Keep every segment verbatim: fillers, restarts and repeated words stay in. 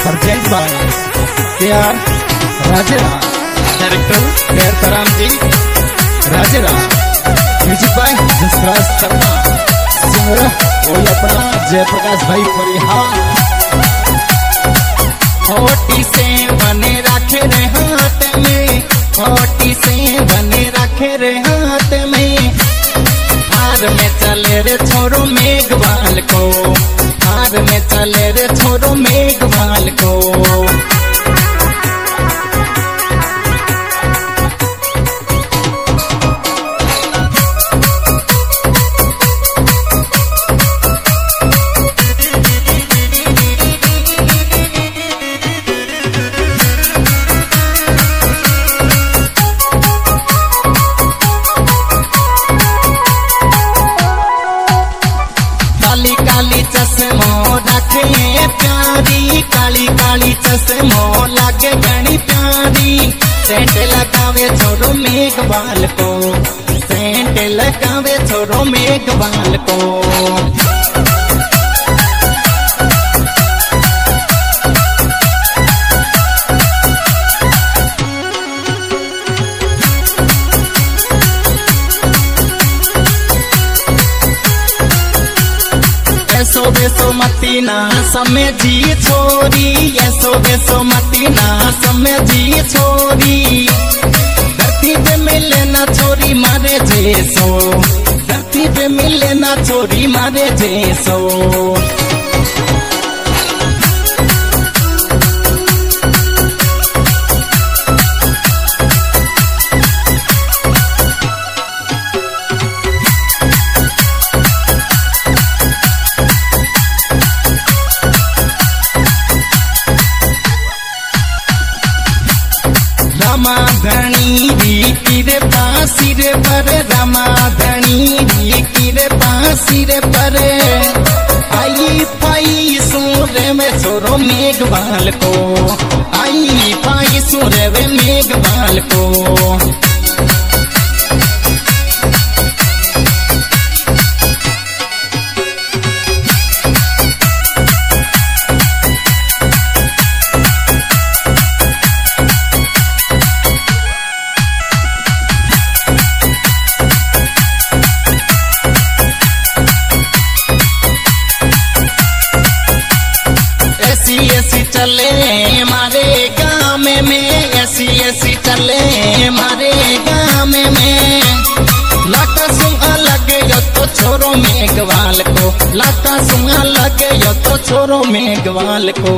Present by के आर राजेरा, director के आर तराम जी राजेरा, music by Jasraj Sharma, singer वही अपना जयप्रकाश भाई परिहार। होटी से बने रखे रे हाथ में, होटी से बने रखे रे हाथ में, हार में चले रे छोरो मेघवाल को, हार में चले रे छोरो मेघवाल को। काली चश्मो रखे प्यारी, काली काली चश्मो लगे घनी प्यारी, सेंट लगावे छोरो मेघवाल को, सेंट लगावे छोरो मेघवाल को। ऐसो बेसो मती ना समय जी छोरी, ऐसो बेसो मती ना समय जी छोरी, धरती पे मिले ना छोरी मारे जैसो, धरती पे मिले ना छोरी मारे जैसो। रमाधनी रे पासिर पर, रमाधनी रे पासिर पर, आई पाई सूर्य में छोरो मेघवाल को, आई पाई सूर्य में मेघवाल को। ऐसी ऐसी चले मारे गाँव में, ऐसी ऐसी चले मारे गाँव में, लाटा सुहा लगे यो तो छोरो मेघवाल को, लाटा सुहा लगे यो तो छोरो मेघवाल को।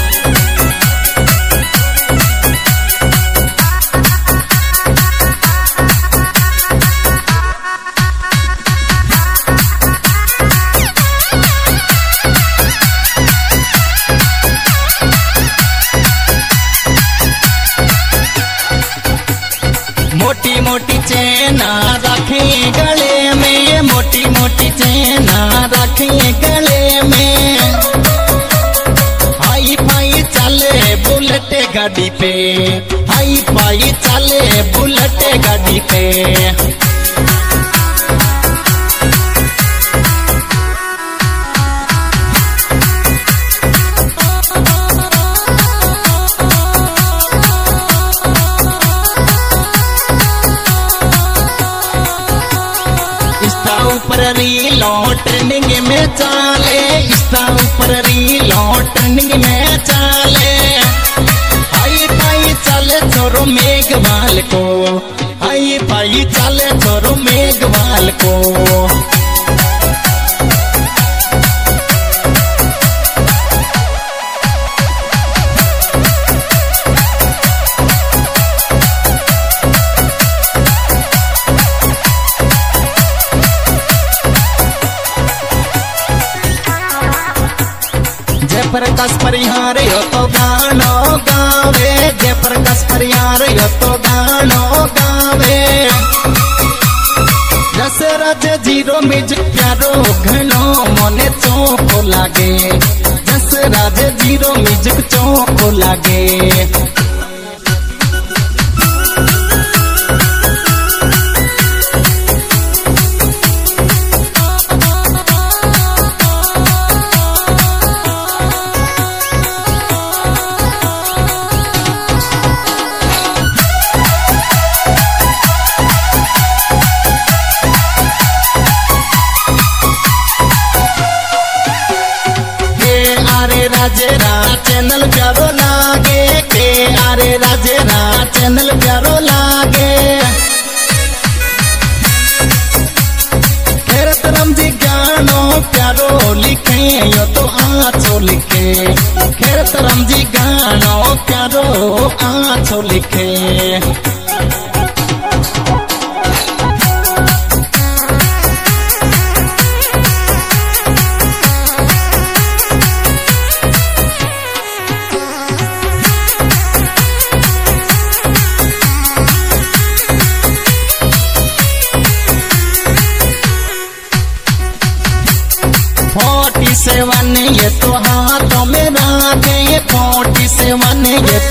मोटी मोटी चैना रखे गले में, मोटी मोटी चैना रखे गले में, हाई फाई चले बुलेट गाड़ी पे, हाई फाई चले बुलेट गाड़ी पे। ऊपर रीलो ट्रेंडिंग में चाले, इसका ऊपर रीलो ट्रेंडिंग में चाले, हाई फाई चले छोरो मेघवाल को, हाई फाई चले छोरो मेघवाल को। जयप्रकाश परिहार यो तो गानो गावे, जयप्रकाश परिहार यो तो गानो गावे, जसराज जीरो म्यूजिक प्यारो घनो मने चौको लागे, जसराज जीरो म्यूजिक चौको लागे। अरे राजेरा चैनल प्यारो लागे के अरे राजेरा चैनल प्यारो लागे खेरत रमजी गानो प्यारो लिखे यो तो आछो लिखे खेरत रमजी गानो प्यारो आछो लिखे फोर्टी सेवन ये तो हाथों में रागे फोर्टी सेवन ये